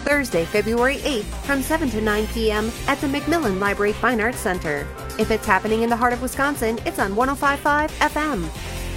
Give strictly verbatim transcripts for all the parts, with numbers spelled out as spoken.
Thursday, February eighth from seven to nine p.m. at the Macmillan Library Fine Arts Center. If it's happening in the heart of Wisconsin, it's on one oh five point five F M.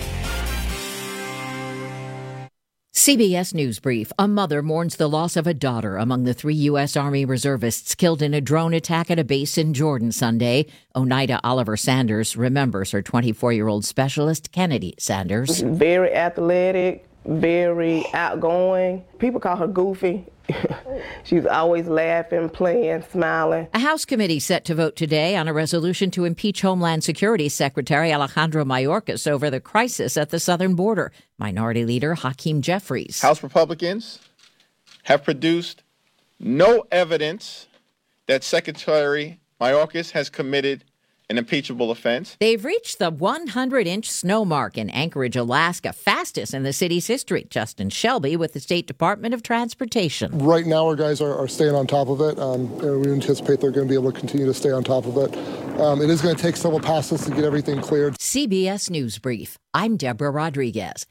C B S News Brief. A mother mourns the loss of a daughter among the three U S. Army reservists killed in a drone attack at a base in Jordan Sunday. Oneida Oliver Sanders remembers her twenty-four-year-old specialist, Kennedy Sanders. Very athletic, very outgoing. People call her Goofy. She's always laughing, playing, smiling. A House committee set to vote today on a resolution to impeach Homeland Security Secretary Alejandro Mayorkas over the crisis at the southern border. Minority Leader Hakeem Jeffries. House Republicans have produced no evidence that Secretary Mayorkas has committed an impeachable offense. They've reached the one hundred inch snow mark in Anchorage, Alaska, fastest in the city's history. Justin Shelby with the State Department of Transportation. Right now, our guys are, are staying on top of it. Um, and we anticipate they're going to be able to continue to stay on top of it. Um, it is going to take several passes to get everything cleared. C B S News Brief. I'm Deborah Rodriguez.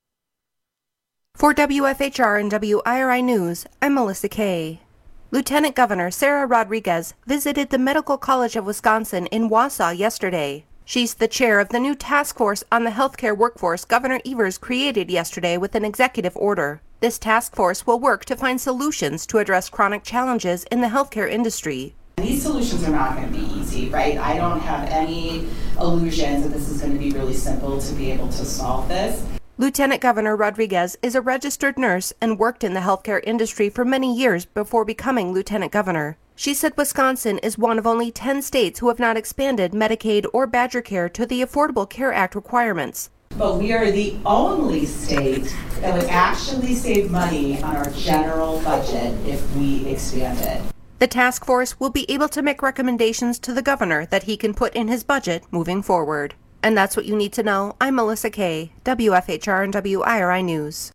For W F H R and W I R I News, I'm Melissa Kay. Lieutenant Governor Sarah Rodriguez visited the Medical College of Wisconsin in Wausau yesterday. She's the chair of the new task force on the healthcare workforce Governor Evers created yesterday with an executive order. This task force will work to find solutions to address chronic challenges in the healthcare industry. These solutions are not going to be easy, right? I don't have any illusions that this is going to be really simple to be able to solve this. Lieutenant Governor Rodriguez is a registered nurse and worked in the healthcare industry for many years before becoming Lieutenant Governor. She said Wisconsin is one of only ten states who have not expanded Medicaid or Badger Care to the Affordable Care Act requirements. But we are the only state that would actually save money on our general budget if we expanded. The task force will be able to make recommendations to the governor that he can put in his budget moving forward. And that's what you need to know. I'm Melissa Kay, W F H R and W I R I News.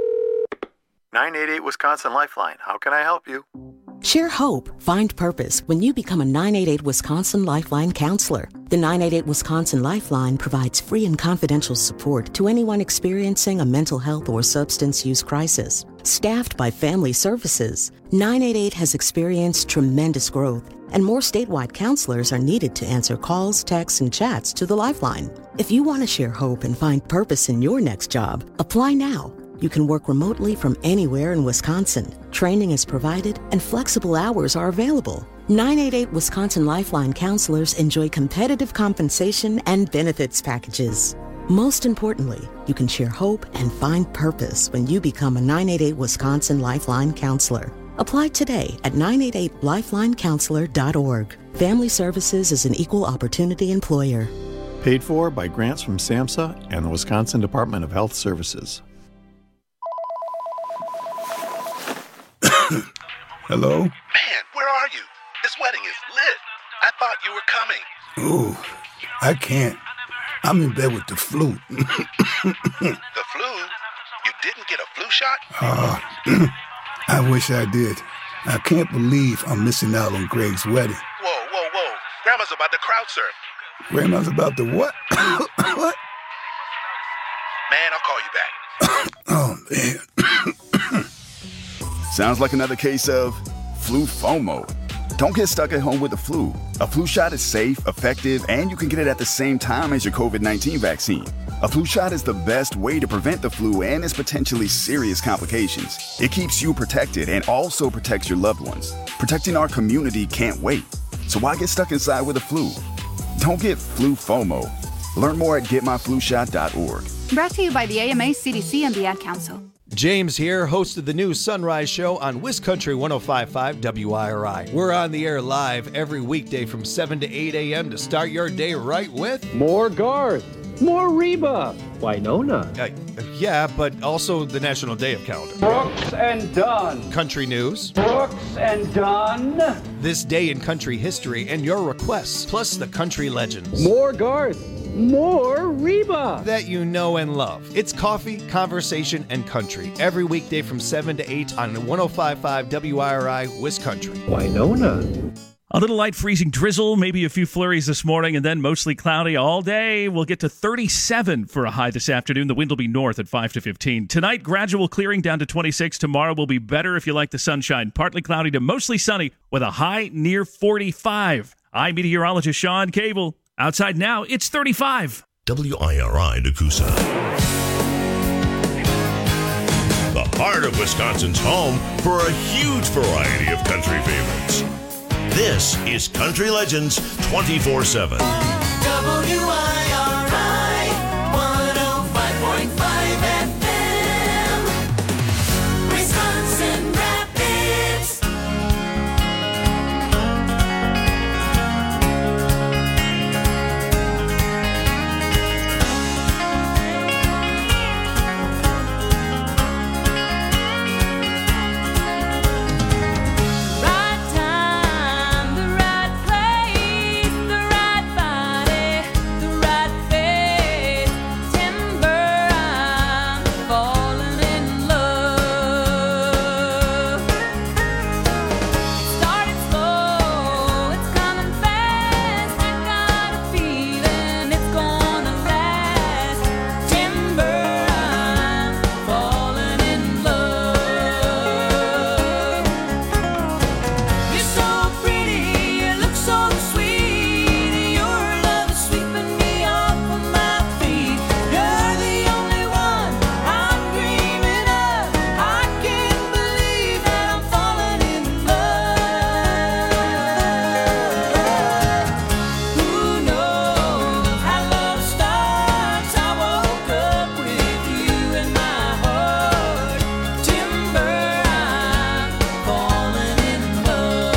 nine eight eight Wisconsin Lifeline. How can I help you? Share hope, find purpose when you become a nine eight eight Wisconsin Lifeline counselor. The nine eight eight Wisconsin Lifeline provides free and confidential support to anyone experiencing a mental health or substance use crisis. Staffed by Family Services, nine eight eight has experienced tremendous growth, and more statewide counselors are needed to answer calls, texts, and chats to the Lifeline. If you want to share hope and find purpose in your next job, apply now. You can work remotely from anywhere in Wisconsin. Training is provided and flexible hours are available. nine eight eight Wisconsin Lifeline counselors enjoy competitive compensation and benefits packages. Most importantly, you can share hope and find purpose when you become a nine eight eight Wisconsin Lifeline counselor. Apply today at nine eight eight lifeline counselor dot org. Family Services is an equal opportunity employer. Paid for by grants from SAMHSA and the Wisconsin Department of Health Services. Hello? Man, where are you? This wedding is lit. I thought you were coming. Oh, I can't. I'm in bed with the flu. The flu? You didn't get a flu shot? Uh, I wish I did. I can't believe I'm missing out on Greg's wedding. Whoa, whoa, whoa. Grandma's about to crowd surf. Grandma's about to what? What? Man, I'll call you back. Oh, man. Sounds like another case of flu FOMO. Don't get stuck at home with the flu. A flu shot is safe, effective, and you can get it at the same time as your covid nineteen vaccine. A flu shot is the best way to prevent the flu and its potentially serious complications. It keeps you protected and also protects your loved ones. Protecting our community can't wait. So why get stuck inside with the flu? Don't get flu FOMO. Learn more at get my flu shot dot org. Brought to you by the A M A, C D C, and the Ad Council. James here, host of the new Sunrise Show on WisCountry one oh five point five W I R I. We're on the air live every weekday from seven to eight a.m. to start your day right with... More Garth, more Reba, Winona. Uh, yeah, but also the National Day of Calendar. Brooks and Dunn. Country news. Brooks and Dunn. This day in country history and your requests, plus the country legends. More Garth. More Reba that you know and love. It's coffee, conversation, and country every weekday from seven to eight on one oh five point five W I R I WisCountry. Winona. A little light freezing drizzle, maybe a few flurries this morning, and then mostly cloudy all day. We'll get to thirty-seven for a high this afternoon. The wind will be north at five to fifteen. Tonight, gradual clearing down to twenty-six. Tomorrow will be better if you like the sunshine. Partly cloudy to mostly sunny with a high near forty-five. I'm meteorologist Sean Cable. Outside now, it's thirty-five. W I R I Nakusa. The heart of Wisconsin's home for a huge variety of country favorites. This is Country Legends twenty-four seven. W I R I one oh five point five F M, Wisconsin Rapids. Right time, the right place, the right body, the right face. Timber, I'm falling in love. Started slow, it's coming fast. I got a feeling it's gonna last. Timber, I'm falling in love. You're so pretty, you look so sweet. Your love is sweeping me off of my feet. You're the only one I'm dreaming of. I can't believe that I'm falling in love. Who knows how love starts? I woke up with you in my heart. Timber, I'm falling in love.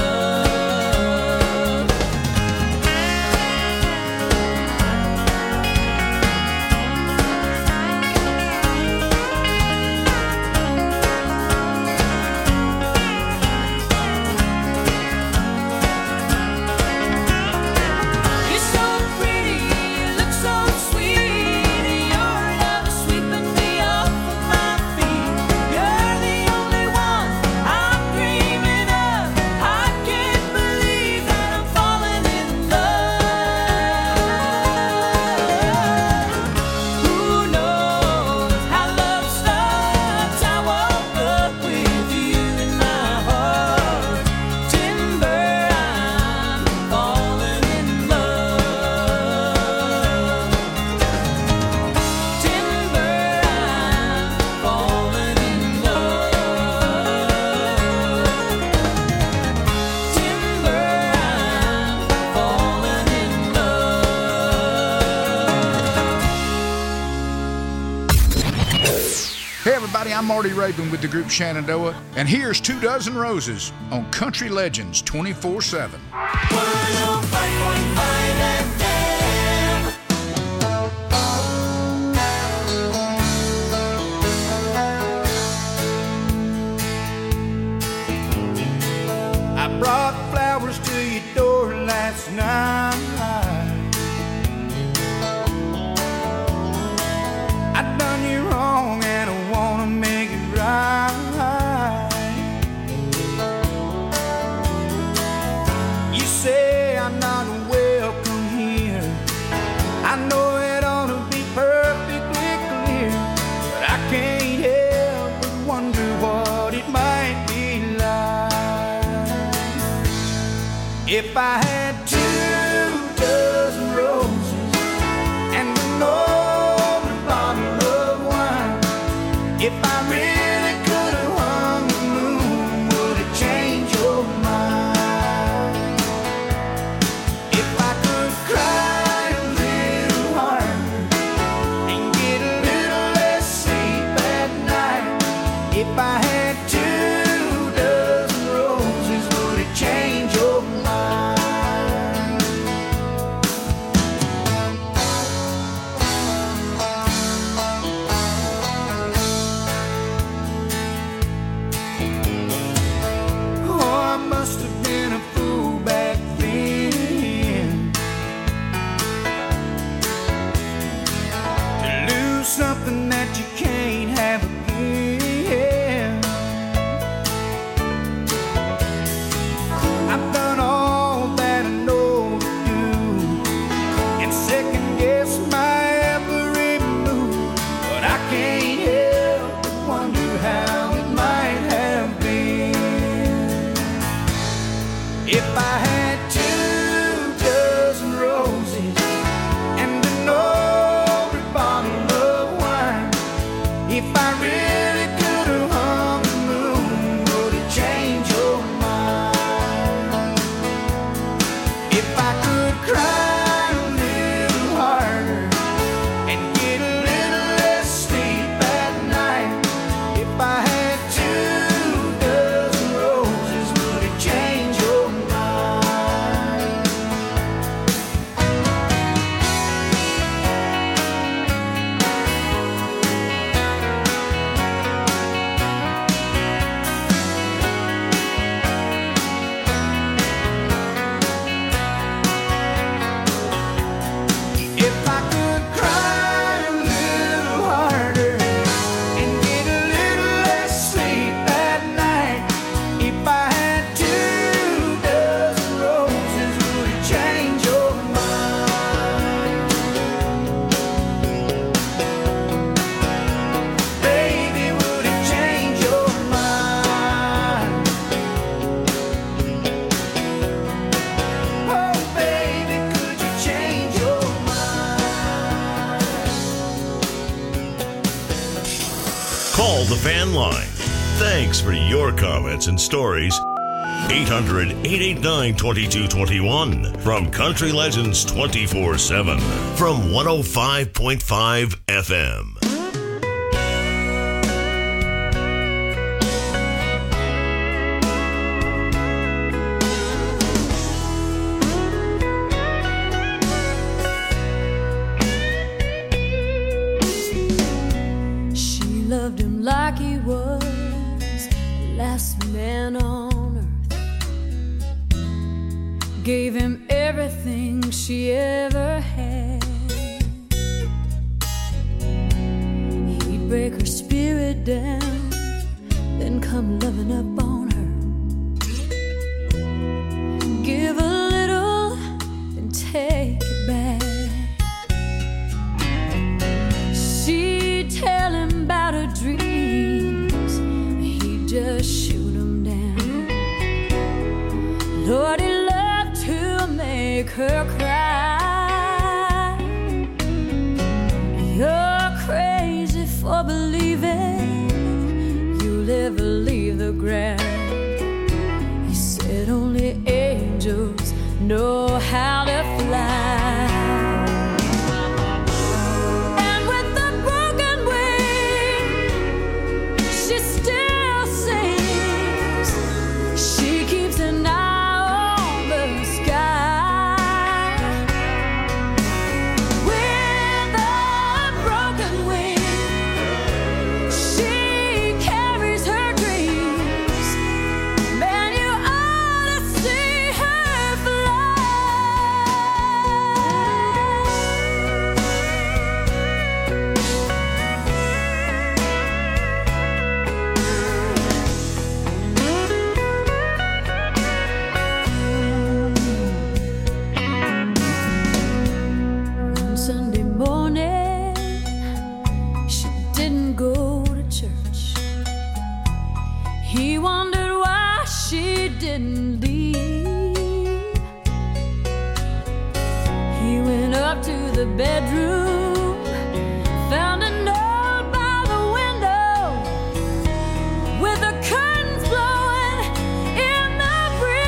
You're so pretty, you look so sweet. Your love is sweeping me off of my feet. You're the only one I'm dreaming of. I can't believe that I'm falling in love. Who knows how love starts? I woke up with you in my heart. Timber, I'm falling in love. Timber, I'm falling in love. Timber, I'm falling in love. Hey everybody, I'm Marty Raven with the group Shenandoah, and here's Two Dozen Roses on Country Legends twenty-four seven. one oh five point five F M. I brought flowers to your door last night. I done you wrong and I wanna make it right. You say I'm not welcome here. I know it ought to be perfectly clear, but I can't help but wonder what it might be like if I had two dozen roses and an open bottle of wine. If I really could have hung the moon, would it change your mind? If I could cry a little harder and get a little less sleep at night. If I had two dozen roses, would it change your mind? Thanks for your comments and stories. eight hundred, eight eight nine, two two two one from Country Legends twenty-four seven from one oh five point five F M. She loved him like he was the last man on earth. Gave him everything she ever had. He'd break her spirit down, then come loving up on her. Give a little, then take it back. She'd tell him about her dreams, he'd just shoot them down. Lord, he loved to make her cry. You're crazy for believing you'll ever leave the ground. He said only angels know how to fly. And with the broken wing, she still sings. She keeps an eye on the sky. With a broken wing, she carries her dreams. Man, you ought to see her fly. On Sunday morning, she didn't go to church. He wondered why she didn't leave. He went up to the bedroom, found a note by the window with the curtains blowing in the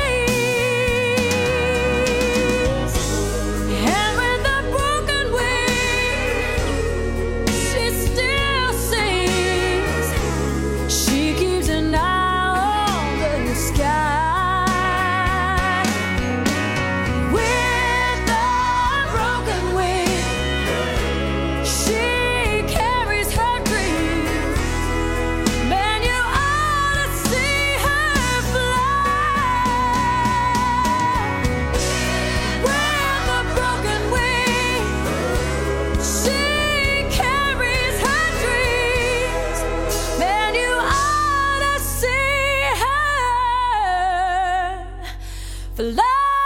breeze. And with a broken wing, she still sings. She keeps an eye on the sky. With a broken wing, she carries her dreams. Man, you ought to see her fly. With a broken wing, she carries her dreams. Man, you ought to see her fly.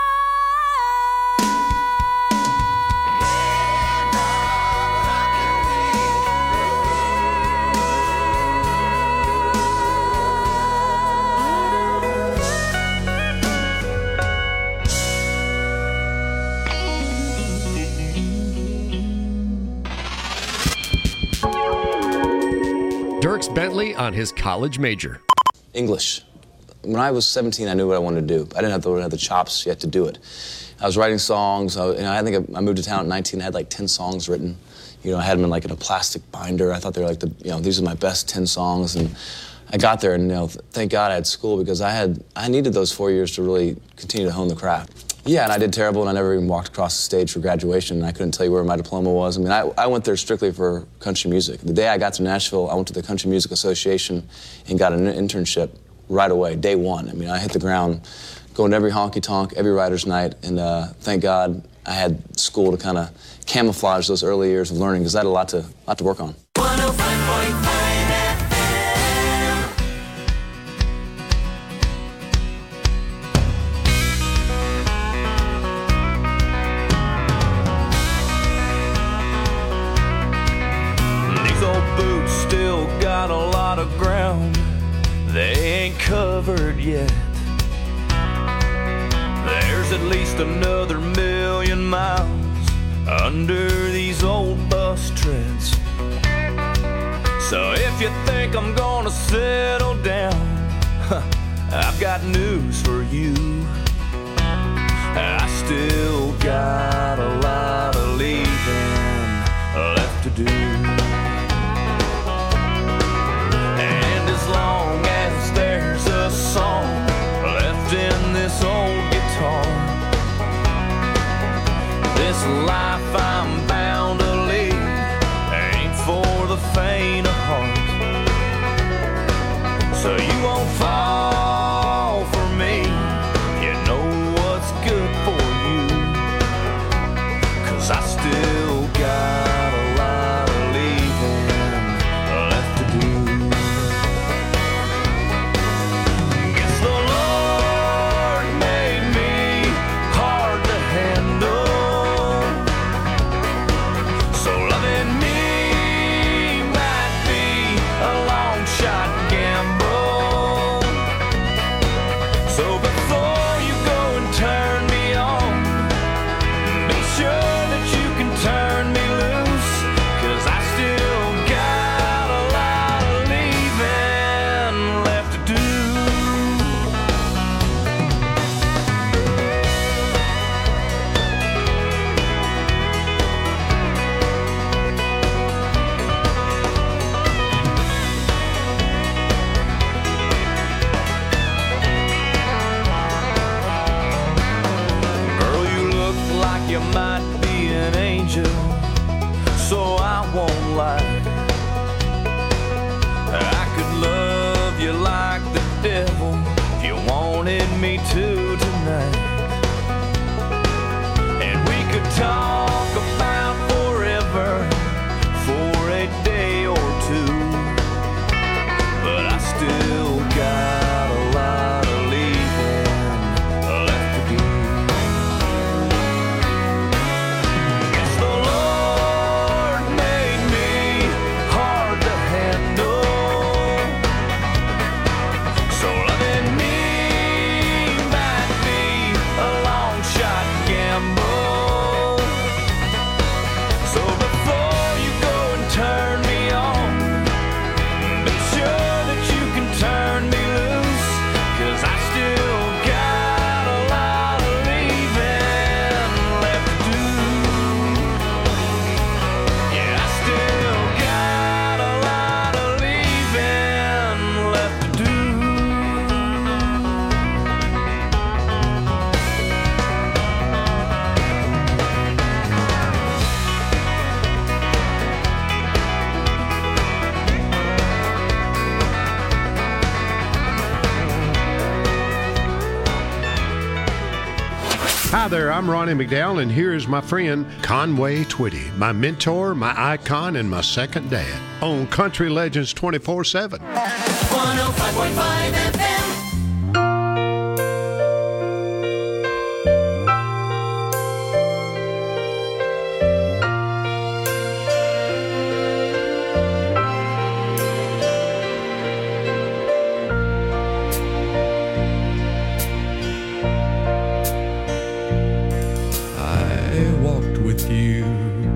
Dierks Bentley on his college major. English. When I was seventeen, I knew what I wanted to do. I didn't have the, have the chops yet to do it. I was writing songs. I, you know, I think I moved to town at nineteen. I had like ten songs written. You know, I had them in like in a plastic binder. I thought they were like the, you know, these are my best ten songs. And I got there, and you know, thank God I had school because I had I needed those four years to really continue to hone the craft. Yeah, and I did terrible, and I never even walked across the stage for graduation, and I couldn't tell you where my diploma was. I mean, I, I went there strictly for country music. The day I got to Nashville, I went to the Country Music Association and got an internship right away, day one. I mean, I hit the ground, going to every honky-tonk, every writer's night, and uh, thank God I had school to kind of camouflage those early years of learning, because I had a lot to, lot to work on. one oh five point five F M. These old boots still got a lot of ground they ain't covered yet. There's at least another million miles under these old bus treads. So if you think I'm gonna settle down, I've got news for you. I still got a lot of leaving left to do. And as long as there's a song left in this old guitar, this life I'm bound to lead ain't for the faint of heart. So you won't fall for me, you know what's good for you, 'cause I still got a lot of leaving left to do. Guess the Lord made me hard to handle, so loving me might be a long shot gamble. So before you go and turn me on, be sure that you can turn me loose, 'cause I still got a lot of leaving left to do. Girl, you look like you might be an angel, so I won't lie. I could love you like the devil if you wanted me to tonight. And we could talk about forever for a day or two, but I still got a lot of leaving left to do. Guess the Lord made me hard to handle, so loving me might be a long shot gamble. So before you go and turn me on, be sure that you can turn me loose, 'cause I still got a lot of leaving left to do. Yeah, I still got a lot of leaving left to do. Hi there, I'm Ronnie McDowell, and here is my friend Conway Twitty, my mentor, my icon, and my second dad on Country Legends twenty-four seven. one oh five point five F M. I walked with you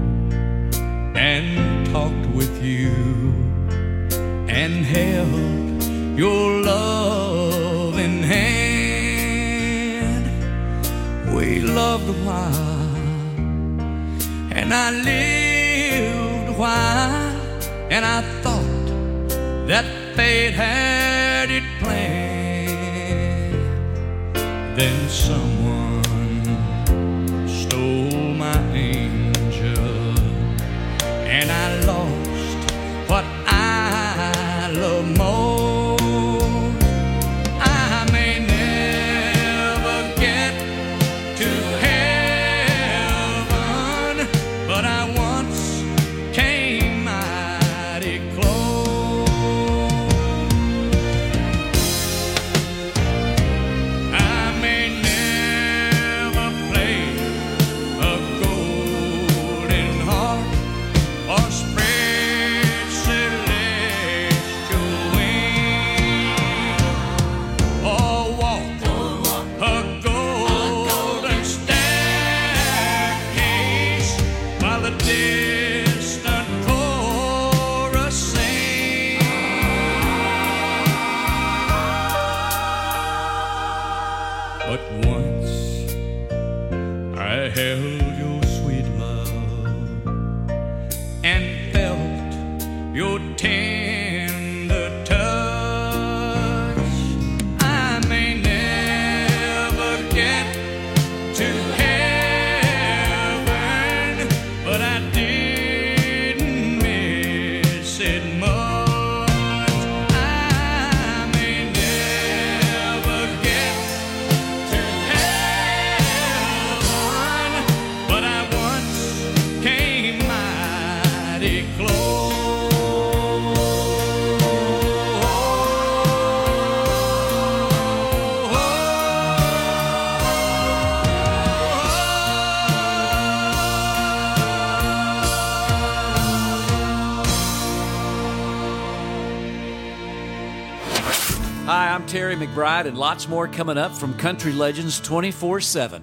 and talked with you and held your loving hand. We loved a while and I lived a while, and I thought that fate had it planned. Then someone stole my angel, and I lost what I love most. I may never get to heaven, but I once came mighty close. I may never But once I held your sweet love and felt your tender touch. I may never get to heaven, but I didn't miss it much. I may never get to heaven, but I once came mighty Hi, I'm Terry McBride, and lots more coming up from Country Legends twenty-four seven.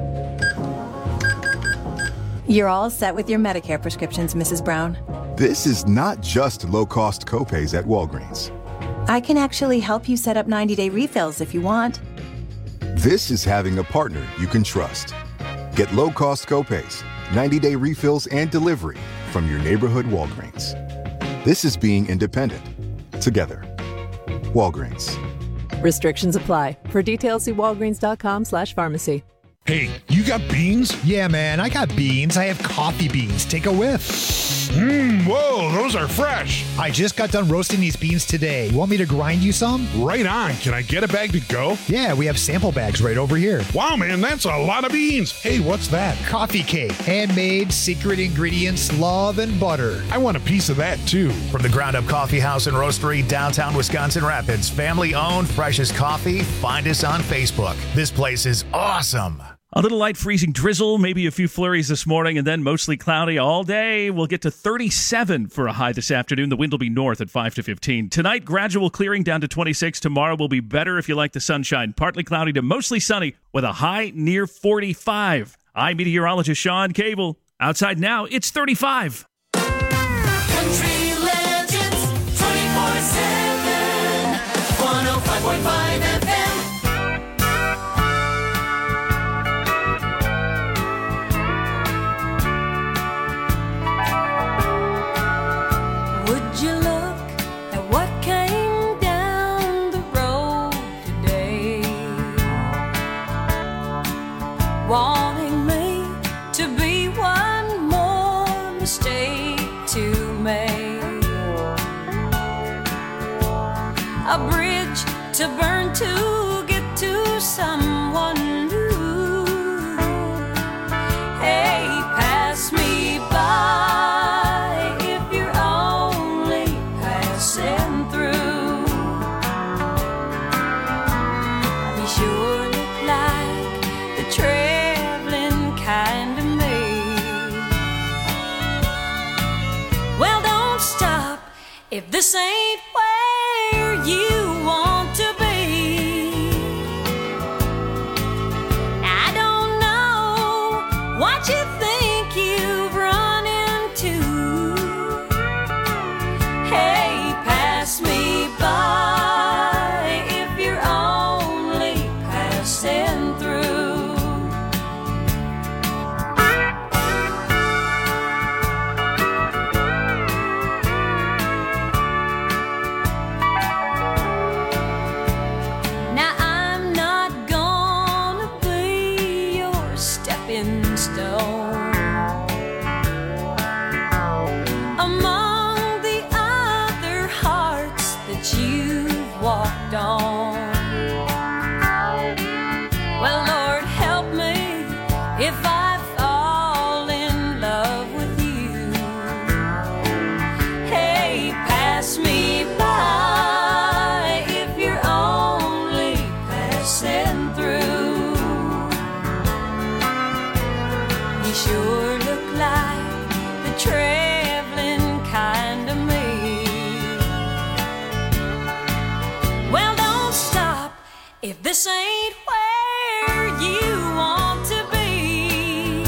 You're all set with your Medicare prescriptions, Missus Brown. This is not just low-cost copays at Walgreens. I can actually help you set up ninety-day refills if you want. This is having a partner you can trust. Get low-cost copays, ninety-day refills, and delivery from your neighborhood Walgreens. This is being independent. Together. Walgreens. Restrictions apply. For details, see walgreens.com slash pharmacy. Hey, you got beans? Yeah, man, I got beans. I have coffee beans. Take a whiff. Mmm, whoa, those are fresh. I just got done roasting these beans today. You want me to grind you some? Right on. Can I get a bag to go? Yeah, we have sample bags right over here. Wow, man, that's a lot of beans. Hey, what's that? Coffee cake. Handmade, secret ingredients, love, and butter. I want a piece of that, too. From the Ground Up Coffee House and Roastery, downtown Wisconsin Rapids, family-owned, freshest coffee. Find us on Facebook. This place is awesome. A little light freezing drizzle, maybe a few flurries this morning, and then mostly cloudy all day. We'll get to thirty-seven for a high this afternoon. The wind will be north at five to fifteen. Tonight, gradual clearing down to twenty-six. Tomorrow will be better if you like the sunshine. Partly cloudy to mostly sunny with a high near forty-five. I'm meteorologist Sean Cable. Outside now, it's thirty-five. Country Legends twenty-four seven, one oh five point five F M. Would you look at what came down the road today? Wanting me to be one more mistake to make. A bridge to burn to get to someone new. Hey, pass me by if you're only passing through. Be sure look like the traveling kind of me. Well, don't stop if this ain't where you want to be. I don't know what you think you've run into. Hey, pass me by if you're only passing through. Now I'm not gonna be your stepping stone among the other hearts that you've walked on. Well, Lord, help me if I fall in love with you. Hey, pass me by if you're only passing through. You sure look like the traveling kind of me. Well, don't stop if this ain't where you want to be.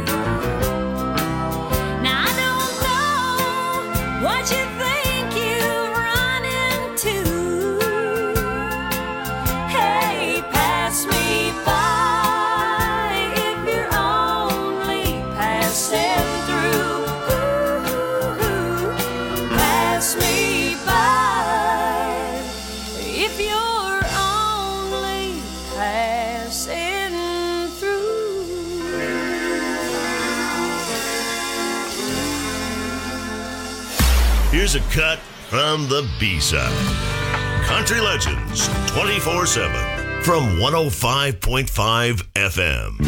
Now I don't know what you think you've run into. Hey, pass me by here's a cut from the B-side. Country Legends twenty-four seven from one oh five point five F M.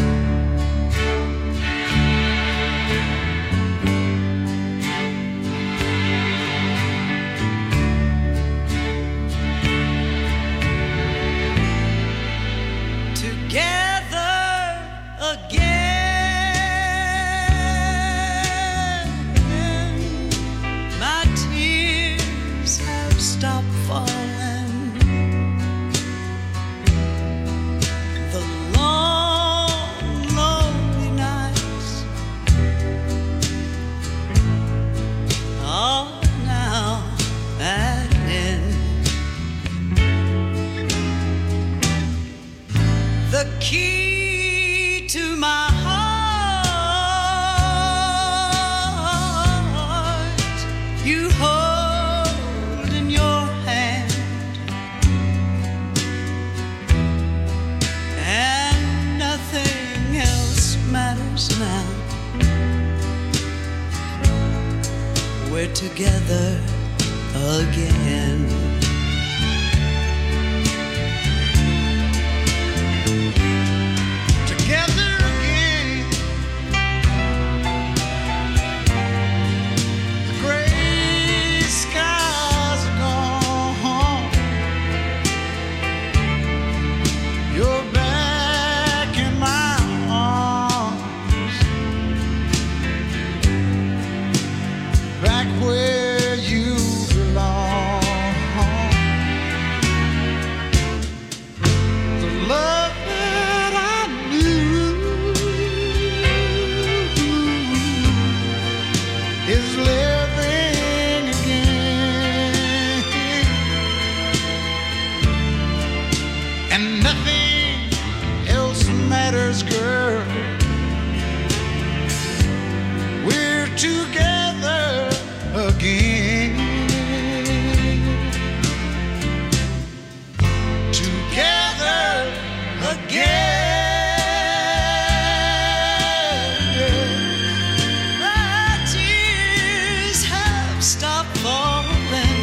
Together again. Together again. The gray skies are gone. You're back in my arms. Back where you belong. The love that I knew is living again, and nothing else matters, girl. We're together again. Together again. My tears have stopped falling.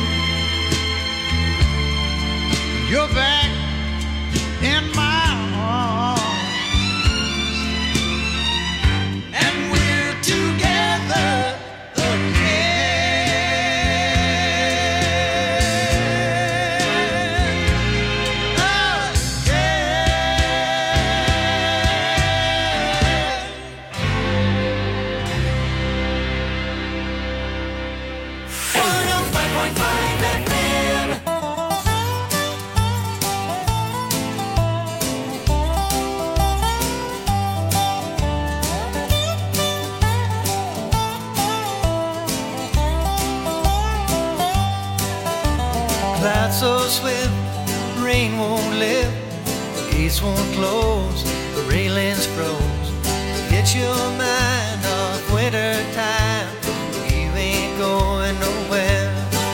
You're back in my arms, and we're together Clouds so swift, rain won't lift, the gates won't close, the railings froze. Get your mind off winter time, you ain't going nowhere.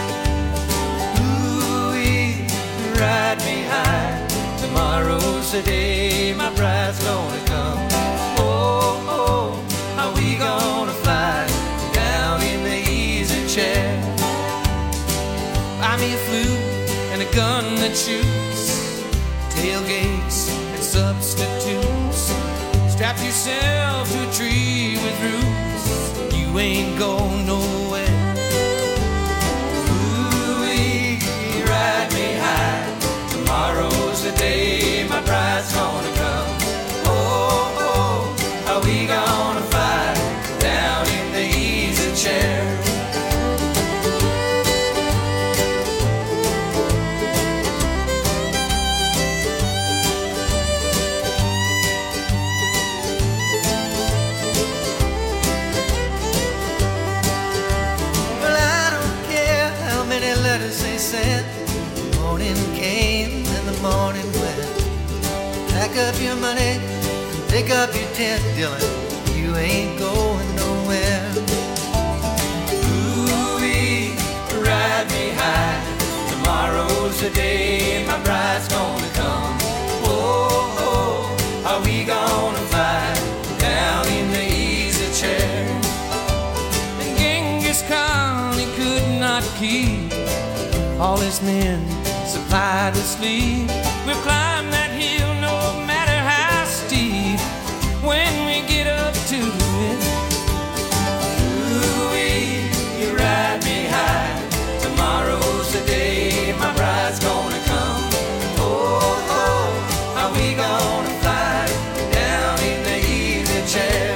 Ooh-wee, ride me high, tomorrow's the day my bride's gonna come. Oh, oh, how we gonna fly down in the easy chair. Buy me a flute and a gun that shoots, tailgates and substitutes. Strap yourself to a tree with roots, you ain't going nowhere. Ooh-wee, ride me high, tomorrow's the day my bride's gonna come. Oh, oh, how we gonna fly down in the easy chair. They said the morning came and the morning went. Pack up your money and pick up your tent, Dylan, you ain't going nowhere. Ooh-wee, ride me high, tomorrow's the day my bride's gonna come. Oh, oh, are we gonna fly down in the easy chair? And Genghis Khan, he could not night we sleep. We'll climb that hill no matter how steep. When we get up to it, ooh-wee, you ride me high. Tomorrow's the day my bride's gonna come. Oh, oh, are we gonna fly down in the easy chair?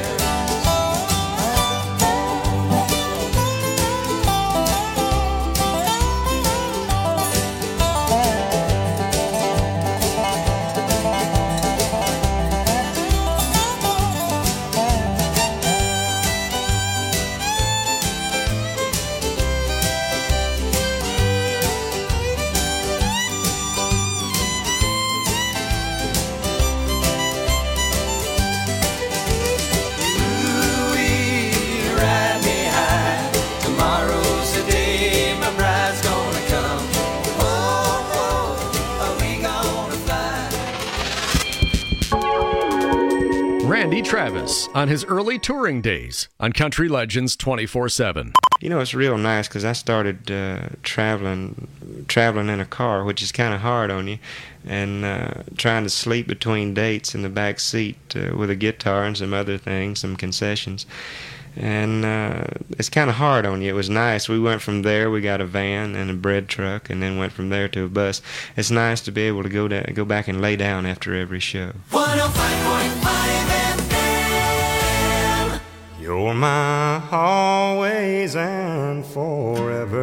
Randy Travis on his early touring days on Country Legends twenty-four seven. You know, it's real nice because I started uh, traveling traveling in a car, which is kind of hard on you, and uh, trying to sleep between dates in the back seat uh, with a guitar and some other things, some concessions. And uh, it's kind of hard on you. It was nice. We went from there, we got a van and a bread truck, and then went from there to a bus. It's nice to be able to go, to, go back and lay down after every show. one oh five point five F M. You're my always and forever.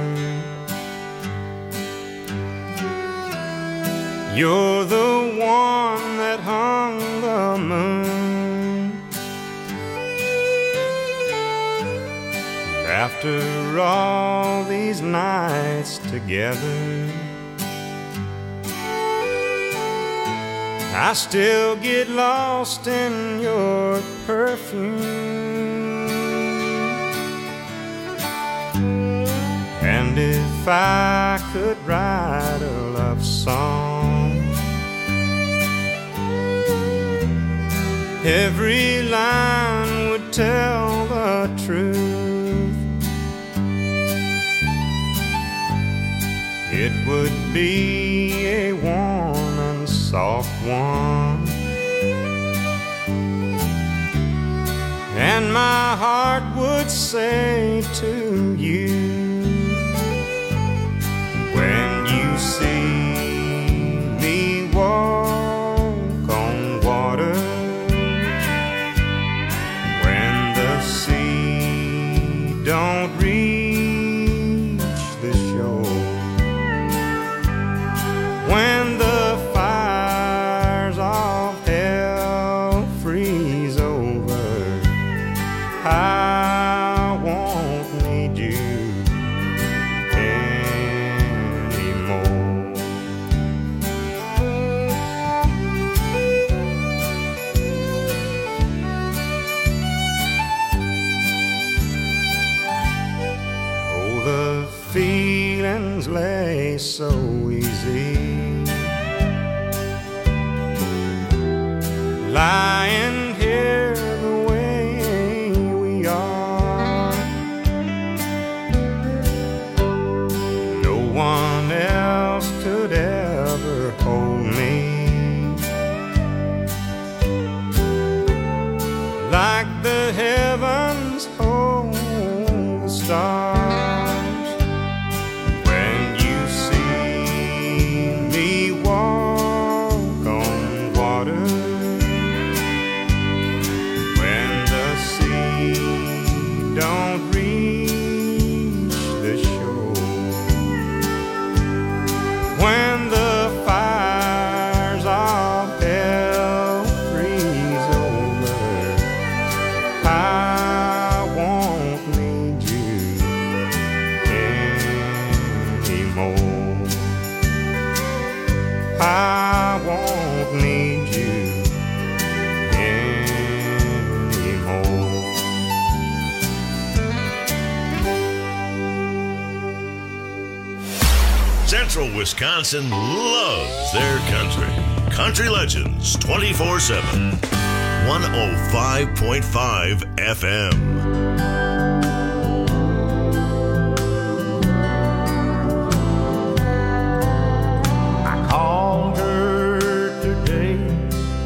You're the one that hung the moon. After all these nights together, I still get lost in your perfume. And if I could write a love song, every line would tell the truth. It would be a warm and soft one, and my heart would say to you, when you see me walk on water, when the sea don't reach the shore, when the fires of hell freeze over, I won't need you anymore. Oh, the feelings lay so easy, lying here the way we are. No one else could ever hold me like the heavens hold the stars. When you see me walk on water, don't reach the shore, when the fires of hell freeze over, I won't need you anymore. I won't need you anymore. Central Wisconsin loves their country. Country Legends twenty-four seven. one oh five point five F M.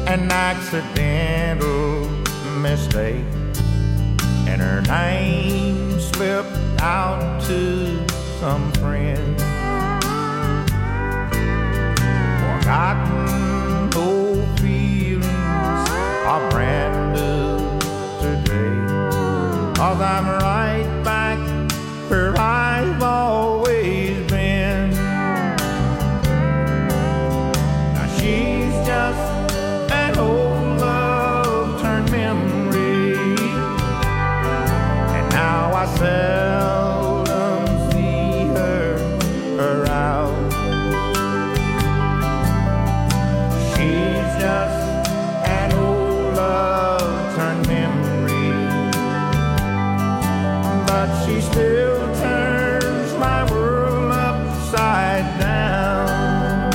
an accidental mistake, and her name slipped out to some friend. Forgotten old feelings are brand new today, 'cause I'm right back where I've always been. Now she's just an old love turned memory, and now I seldom see her around. She's just an old love turned memory, but she still turns my world upside down.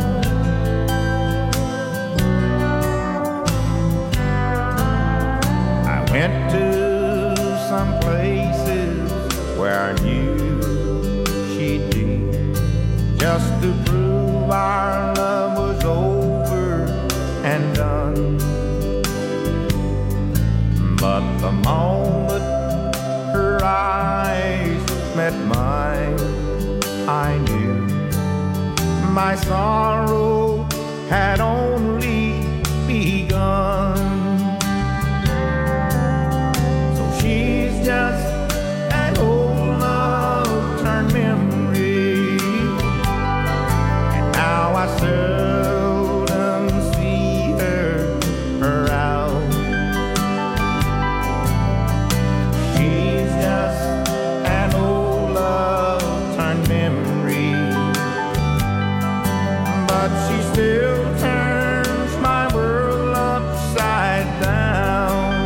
I went to some places where I knew she'd be, just to prove our love was over and done. But the moment her eyes met mine, I knew my sorrow had only begun. So she's just an old love turned memory, and now I seldom see her around. She's just an old love turned memory, but she still turns my world upside down.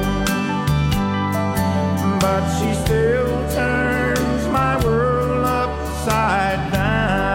But she still turns my world upside down.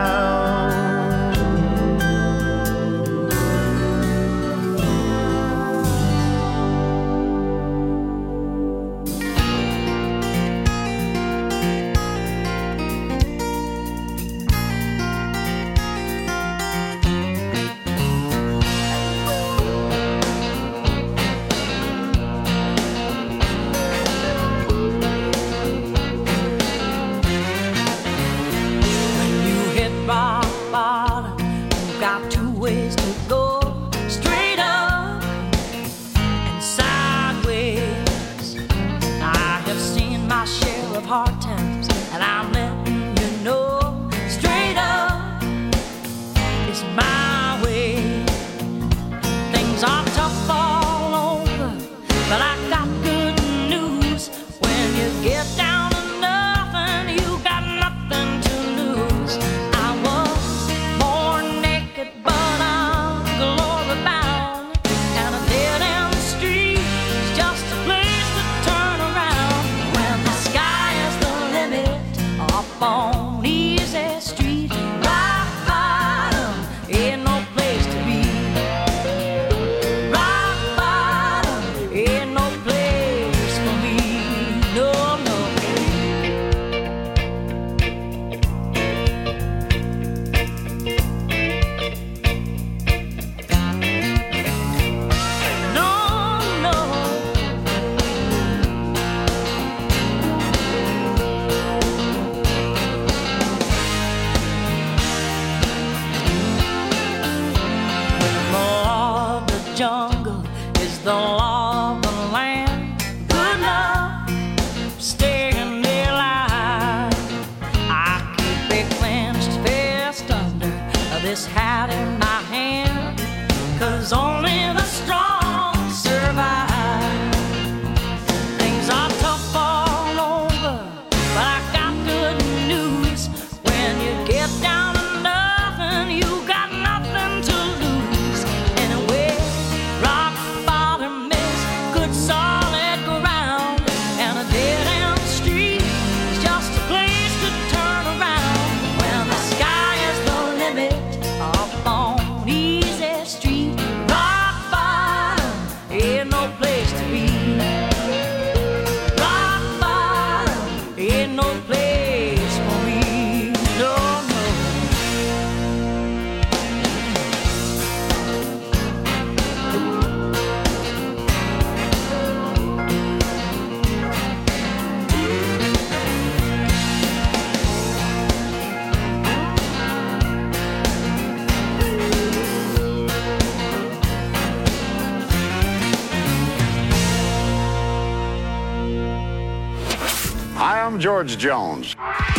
When you hit rock bottom, you got two ways to go: straight up and sideways. I have seen my share of hard times, and I'm letting you know, straight up is my way. Things are tough all over, but I got good news. When you get down to nothing, you got nothing to lose. I was born naked, but I'm glory bound, and a dead end street is just a place to turn around. When the sky is the limit, up on easy street, rock bottom ain't no place to be. Rock bottom ain't no place for me. No, no. No, no. The law of the jungle is the law of the land. Good luck staying alive. I keep a clenched fist under this hat in my hand, 'cause only the strong survive. Things are tough all over, but I got good news. When you get down to nothing, you got nothing to lose. Anyway, rock bottom is good solid ground, and a dead end street is just a place to turn around. When the sky is the limit, up on easy street, rock I'm George Jones.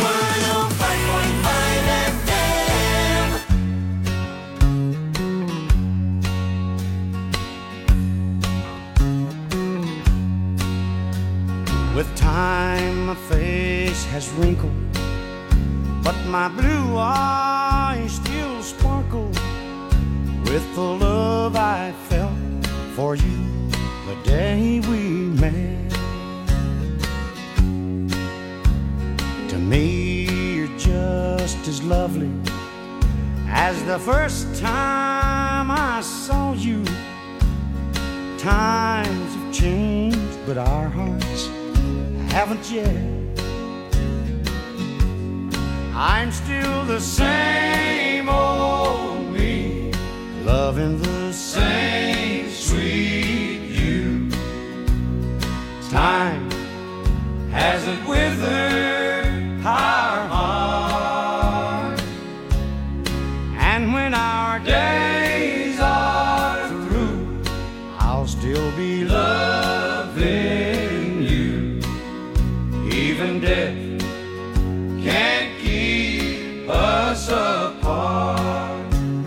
With time, my face has wrinkled, but my blue eyes still sparkle with the love I felt for you the day we met. To me, you're just as lovely as the first time I saw you. Times have changed, but our hearts haven't yet. I'm still the same old me, loving the same sweet you. Time hasn't withered our heart, and when our days are through, I'll still be loving you. Even death can't keep us apart.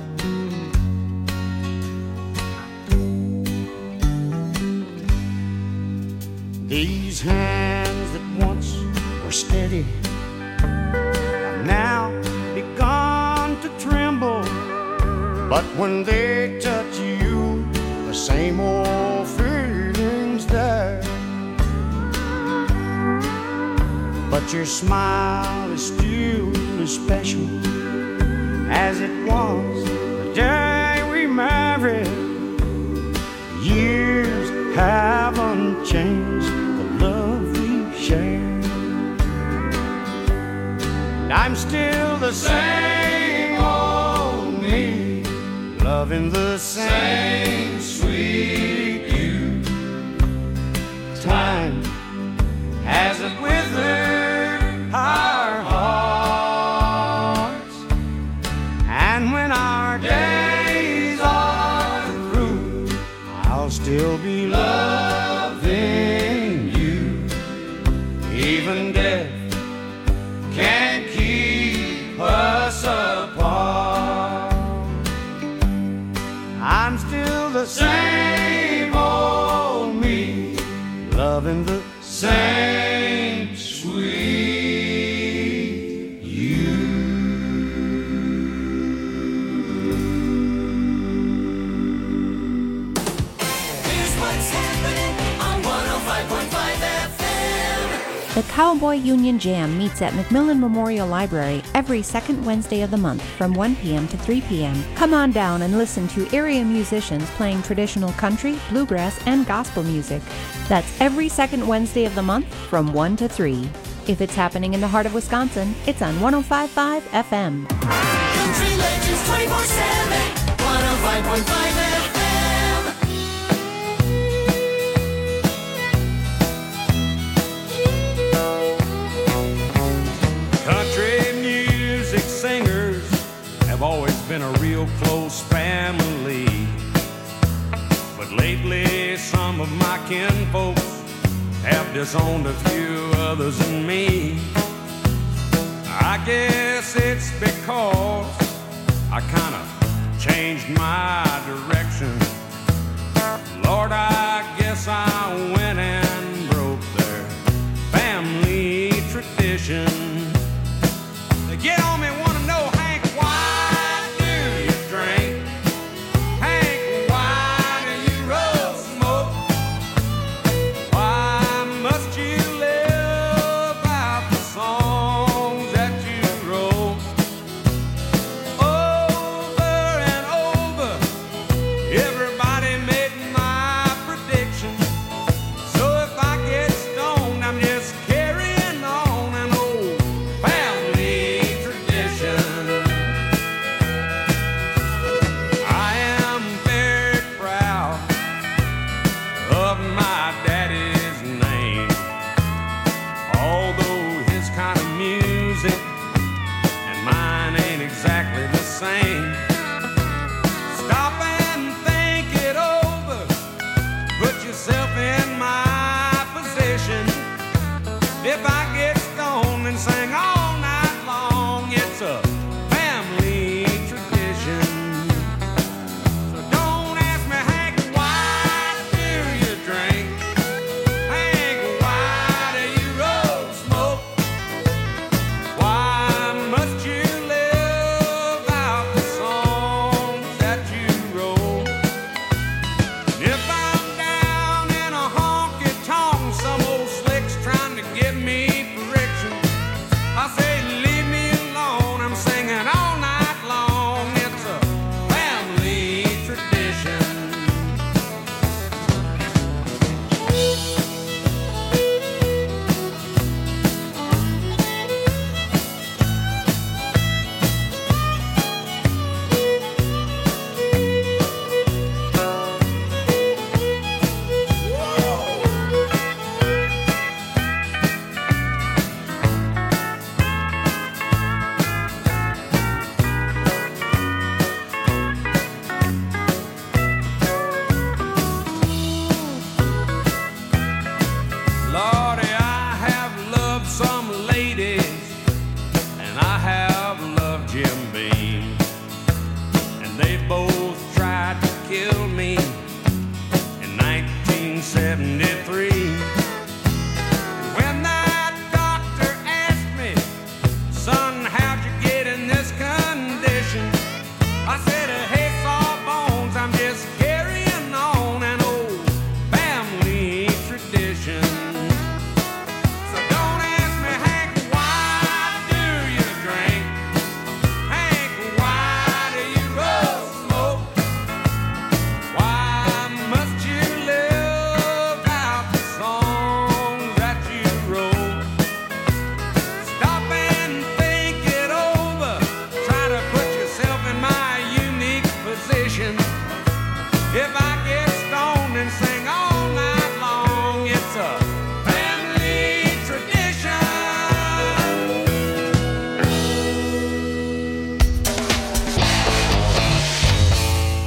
These hands that once were steady have now begun to tremble, but when they touch you, the same old feeling's there. But your smile is still as special as it was the day we married. Years haven't changed the love we shared. And I'm still the same old me, loving the same sweet you. Time hasn't withered our hearts, and when our days are through, I'll still be loving you. Even death can't keep us apart. I'm still the same old me, loving the same sweet you. Here's what's happening on one oh five point five F M. The Cowboy Union Jam meets at McMillan Memorial Library every second Wednesday of the month from one p.m. to three p.m. Come on down and listen to area musicians playing traditional country, bluegrass, and gospel music. That's every second Wednesday of the month from one to three. If it's happening in the heart of Wisconsin, it's on one oh five point five F M. Country Legends twenty-four seven, one oh five point five F M. Country music singers have always been a real close family. But lately, some of my kinfolks have disowned a few others than me. I guess it's because I kind of changed my direction. Lord, I guess I went and broke their family tradition. They get on me, want to know, Hank, why do you drink? Hank, why do you roll smoke? Why must you live out the songs that you wrote? Over and over, everybody made my prediction.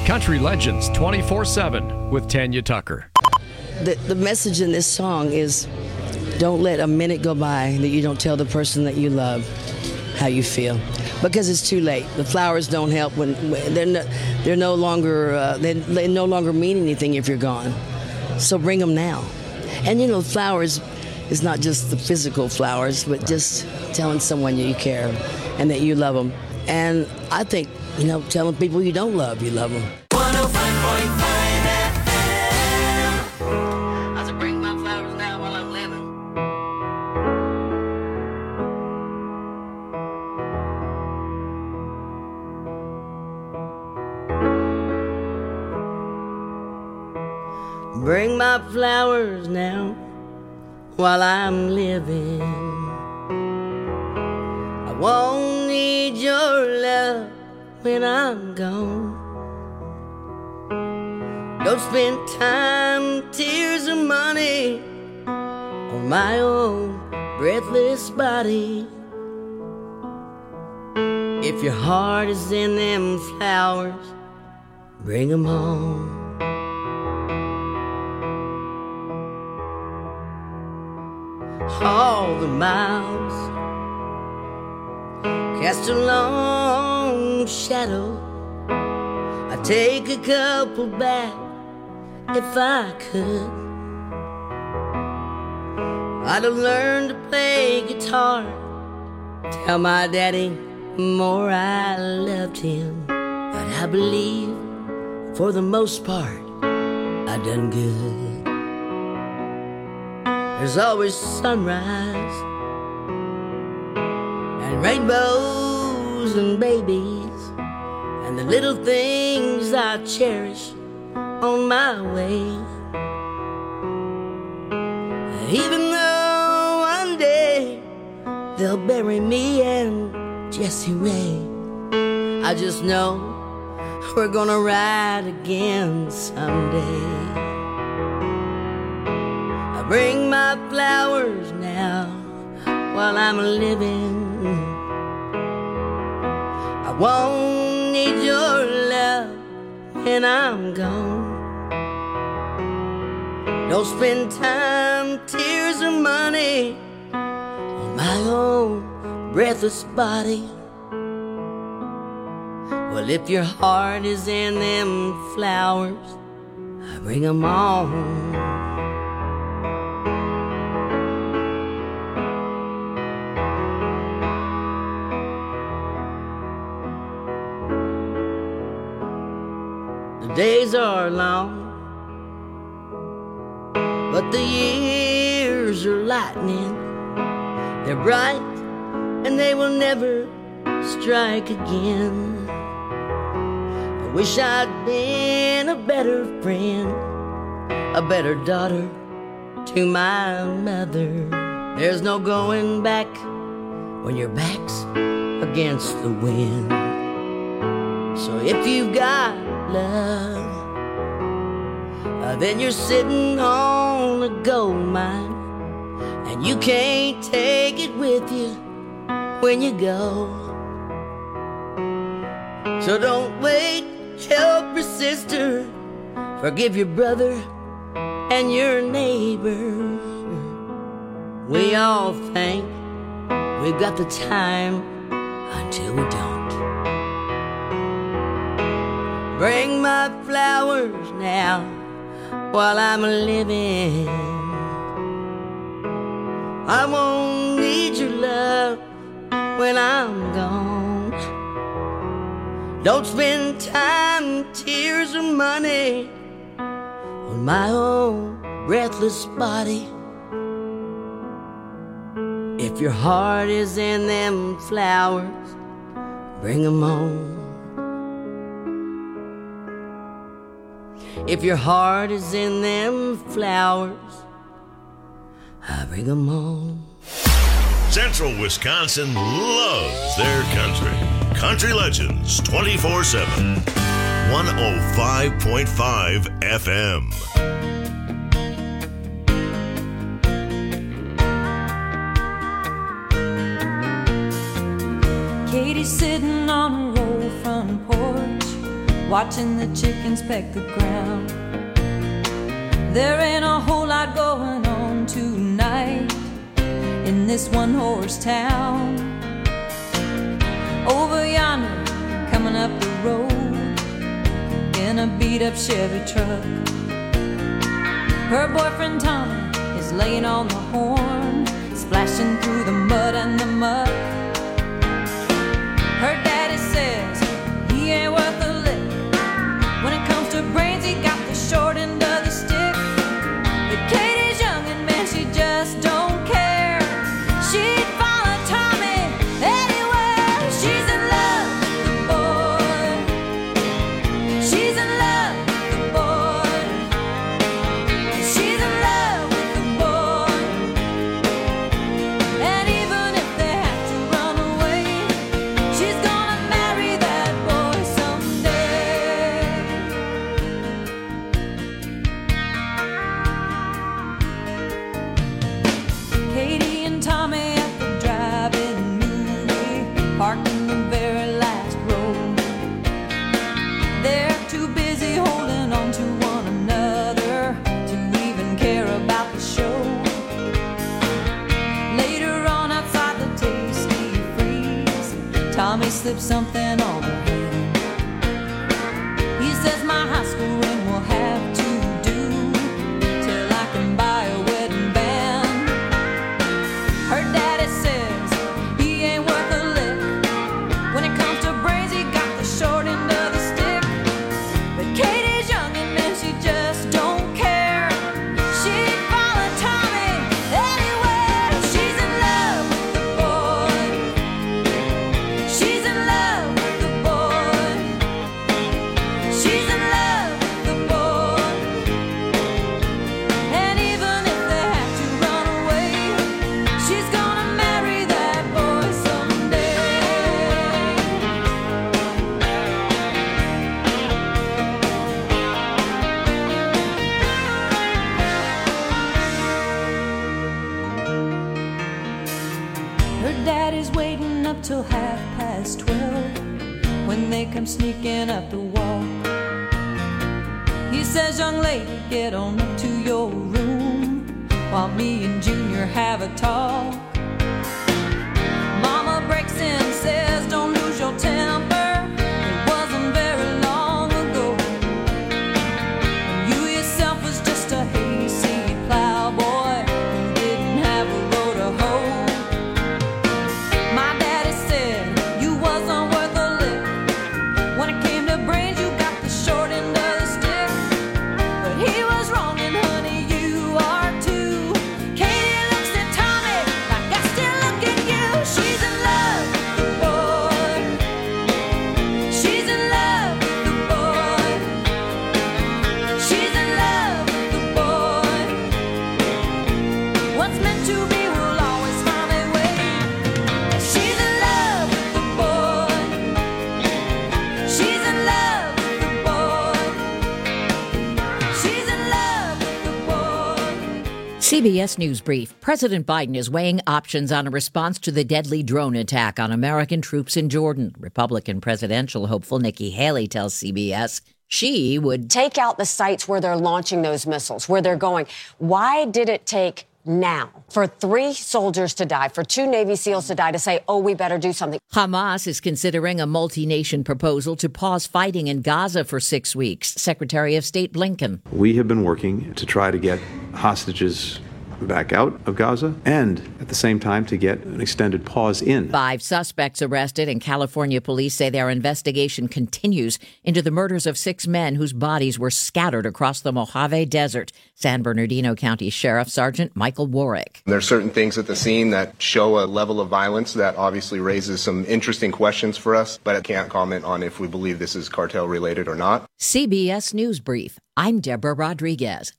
Country Legends twenty-four seven with Tanya Tucker. The, the message in this song is don't let a minute go by that you don't tell the person that you love how you feel. Because it's too late. The flowers don't help when, when they're, no, they're no longer, uh, they, they no longer mean anything if you're gone. So bring them now. And you know, flowers is not just the physical flowers, but just telling someone you care and that you love them. And I think, you know, telling people you don't love, you love them. one oh five point five F M. I said, bring my flowers now while I'm living. Bring my flowers now while I'm living. I won't need your love when I'm gone. Don't spend time, tears, or money on my own breathless body. If your heart is in them flowers, bring them home. All the miles cast a long shadow. I'd take a couple back if I could. I'd have learned to play guitar, tell my daddy more I loved him. But I believe for the most part I done good. There's always sunrise and rainbows and babies and the little things I cherish on my way. Even though one day they'll bury me and Jessie Ray, I just know we're gonna ride again someday. Bring my flowers now while I'm living. I won't need your love when I'm gone. Don't spend time, tears, or money on my own breathless body. Well, if your heart is in them flowers, I bring them on. Days are long, but the years are lightning. They're bright and they will never strike again. I wish I'd been a better friend, a better daughter to my mother. There's no going back when your back's against the wind. So if you've got love, uh, then you're sitting on a gold mine, and you can't take it with you when you go. So don't wait, help your sister, forgive your brother and your neighbor. We all think we've got the time until we don't. Bring my flowers now while I'm living. I won't need your love when I'm gone. Don't spend time, tears, or money on my own breathless body. If your heart is in them flowers, bring them home. If your heart is in them flowers, I bring them home. Central Wisconsin loves their country. Country Legends twenty-four seven. one oh five point five F M. Katie's sitting on her old front porch, watching the chickens peck the ground. There ain't a whole lot going on tonight in this one-horse town. Over yonder, coming up the road in a beat-up Chevy truck, her boyfriend Tommy is laying on the horn, splashing through the mud and the muck. Her daddy says he ain't worth a lick. When it comes to brains, he got the short end of the stick. But Katie's young and man, she just don't care. She'd follow Tommy anywhere. She's in love with the boy. She's in love with the boy. She's in love with the boy. And even if they have to run away, she's gonna marry that boy someday. Katie and Tommy at the drive-in movie, parked in the very last row. They're too busy holding on to one another to even care about the show. Later on outside the Tasty Freeze, Tommy slipped something on her hand. He says my high school ring will have to do till I can buy a wedding band. Her daddy says he ain't worth a lick. When it comes to brains, he got the short end of the stick. But Katie's young and man, she just don't care. She'd follow Tommy anywhere. She's in love with the boy. She's in love with the boy. She's in love with the boy. And even if they have to run away, she's gonna marry that boy someday. Her daddy's waiting up till half past twelve when they come sneaking up the wall. He says, young lady, get on up to your room while me and Junior have a talk. Mama breaks in, says, don't lose your temper. It wasn't very long ago when you yourself was just a hayseed plowboy who didn't have a row to hoe. My daddy said you wasn't worth a lick. When it came to brains, you got the short end of the stick. But he was wrong, and honey, you are too. Katie looks at Tommy like I still look at you. She's in love with the boy. She's in love with the boy. She's in love with the boy. What's meant to be will always find a way. She's in love with the boy. She's in love with the boy. She's in love with the boy. C B S News Brief. President Biden is weighing options on a response to the deadly drone attack on American troops in Jordan. Republican presidential hopeful Nikki Haley tells C B S she would Take out the sites where they're launching those missiles, where they're going. Why did it take now for three soldiers to die, for two Navy SEALs to die, to say, oh, we better do something? Hamas is considering a multi-nation proposal to pause fighting in Gaza for six weeks. Secretary of State Blinken. We have been working to try to get hostages back out of Gaza and at the same time to get an extended pause in. Five suspects arrested, and California police say their investigation continues into the murders of six men whose bodies were scattered across the Mojave Desert. San Bernardino County Sheriff Sergeant Michael Warwick. There are certain things at the scene that show a level of violence that obviously raises some interesting questions for us, but I can't comment on if we believe this is cartel related or not. C B S News Brief. I'm Deborah Rodriguez.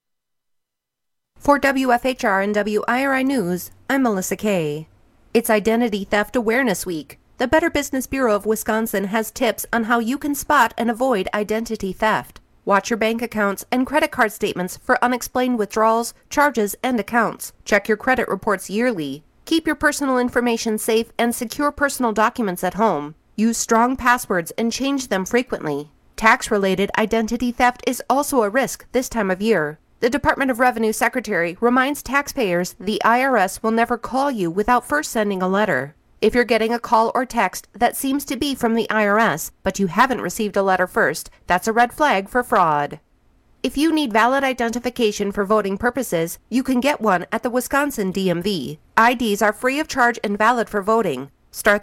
For W F H R and W I R I News, I'm Melissa Kay. It's Identity Theft Awareness Week. The Better Business Bureau of Wisconsin has tips on how you can spot and avoid identity theft. Watch your bank accounts and credit card statements for unexplained withdrawals, charges, and accounts. Check your credit reports yearly. Keep your personal information safe and secure personal documents at home. Use strong passwords and change them frequently. Tax-related identity theft is also a risk this time of year. The Department of Revenue Secretary reminds taxpayers the I R S will never call you without first sending a letter. If you're getting a call or text that seems to be from the I R S, but you haven't received a letter first, that's a red flag for fraud. If you need valid identification for voting purposes, you can get one at the Wisconsin D M V. I Ds are free of charge and valid for voting. Start